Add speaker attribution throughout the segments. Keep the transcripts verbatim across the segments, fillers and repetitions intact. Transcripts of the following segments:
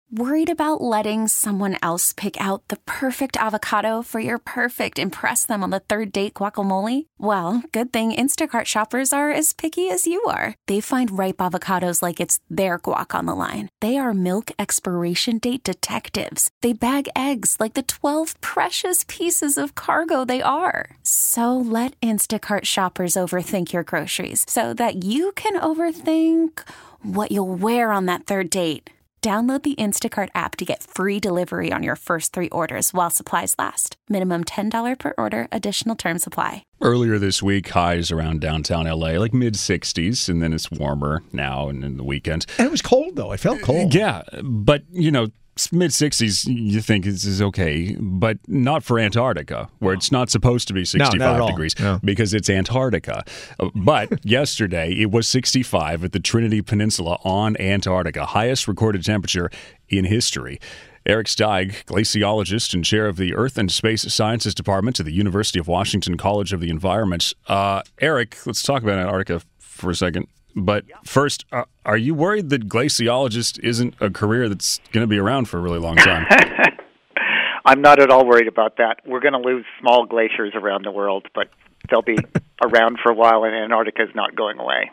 Speaker 1: Worried about letting someone else pick out the perfect avocado for your perfect impress them on the third date guacamole? Well, good thing Instacart shoppers are as picky as you are. They find ripe avocados like it's their guac on the line. They are milk expiration date detectives. They bag eggs like the twelve precious pieces of cargo they are. So let Instacart shoppers overthink your groceries so that you can overthink what you'll wear on that third date. Download the Instacart app to get free delivery on your first three orders while supplies last. Minimum ten dollars per order. Additional terms apply.
Speaker 2: Earlier this week, highs around downtown L A, like mid sixties, and then it's warmer now and in the weekends.
Speaker 3: And it was cold, though. It felt cold.
Speaker 2: Yeah, but, you know, mid sixties, you think this is okay, but not for Antarctica, where it's not supposed to be sixty-five
Speaker 3: no,
Speaker 2: degrees
Speaker 3: no.
Speaker 2: because it's Antarctica. But yesterday, it was sixty-five at the Trinity Peninsula on Antarctica, highest recorded temperature in history. Eric Steig, glaciologist and chair of the Earth and Space Sciences Department at the University of Washington College of the Environment. Uh, Eric, let's talk about Antarctica for a second. But first, uh, are you worried that glaciologist isn't a career that's going to be around for a really long time?
Speaker 4: I'm not at all worried about that. We're going to lose small glaciers around the world, but they'll be around for a while, and Antarctica is not going away.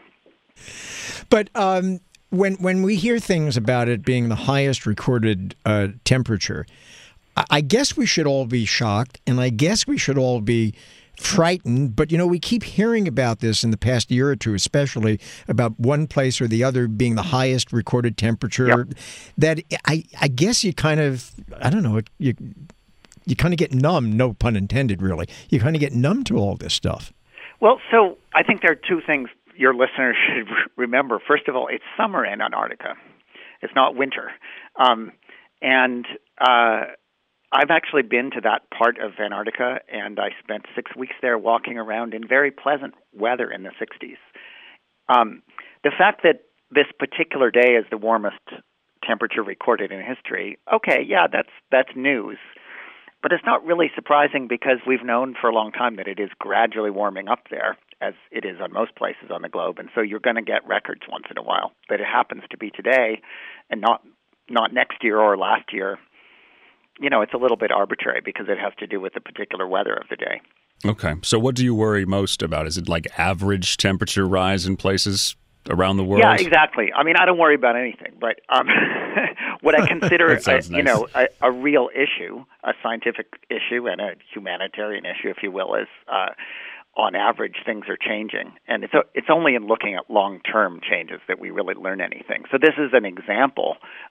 Speaker 3: But um, when when we hear things about it being the highest recorded uh, temperature, I, I guess we should all be shocked, and I guess we should all be frightened, but you know, we keep hearing about this in the past year or two, especially about one place or the other being the highest recorded temperature. Yep. That I, I guess you kind of, I don't know, you you kind of get numb. No pun intended, really. You kind of get numb to all this stuff.
Speaker 4: Well, so I think there are two things your listeners should remember. First of all, it's summer in Antarctica. It's not winter, um, and uh, I've actually been to that part of Antarctica, and I spent six weeks there walking around in very pleasant weather in the sixties. Um, the fact that this particular day is the warmest temperature recorded in history, okay, yeah, that's that's news. But it's not really surprising because we've known for a long time that it is gradually warming up there, as it is on most places on the globe. And so you're going to get records once in a while. That it happens to be today and not not next year or last year, you know, it's a little bit arbitrary because it has to do with the particular weather of the day.
Speaker 2: Okay. So what do you worry most about? Is it like average temperature rise in places around the world?
Speaker 4: Yeah, exactly. I mean, I don't worry about anything, but um, what I consider, a,
Speaker 2: nice.
Speaker 4: you know, a, a real issue, a scientific issue and a humanitarian issue, if you will, is uh, on average things are changing. And it's, a, it's only in looking at long-term changes that we really learn anything. So this is an example.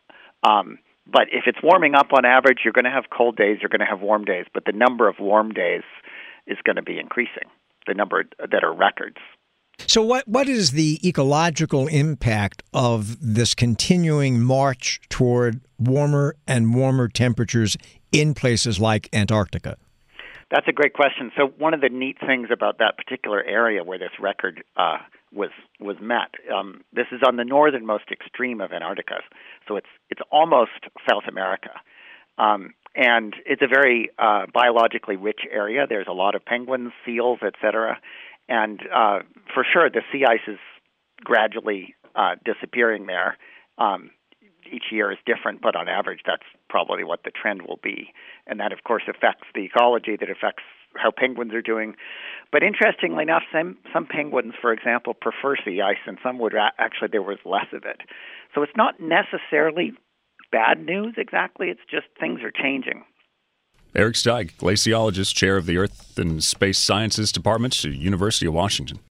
Speaker 4: Um But if it's warming up on average, you're going to have cold days, you're going to have warm days, but the number of warm days is going to be increasing, the number that are records.
Speaker 3: So what what is the ecological impact of this continuing march toward warmer and warmer temperatures in places like Antarctica?
Speaker 4: That's a great question. So one of the neat things about that particular area where this record uh, was was met, um, this is on the northernmost extreme of Antarctica, so it's it's almost South America, um, and it's a very uh, biologically rich area. There's a lot of penguins, seals, et cetera, and uh, for sure the sea ice is gradually uh, disappearing there. Um, each year is different, but on average, that's probably what the trend will be. And that, of course, affects the ecology, that affects how penguins are doing. But interestingly enough, some, some penguins, for example, prefer sea ice, and some would ra- actually, there was less of it. So it's not necessarily bad news exactly, it's just things are changing.
Speaker 2: Eric Steig, glaciologist, chair of the Earth and Space Sciences Department at the University of Washington.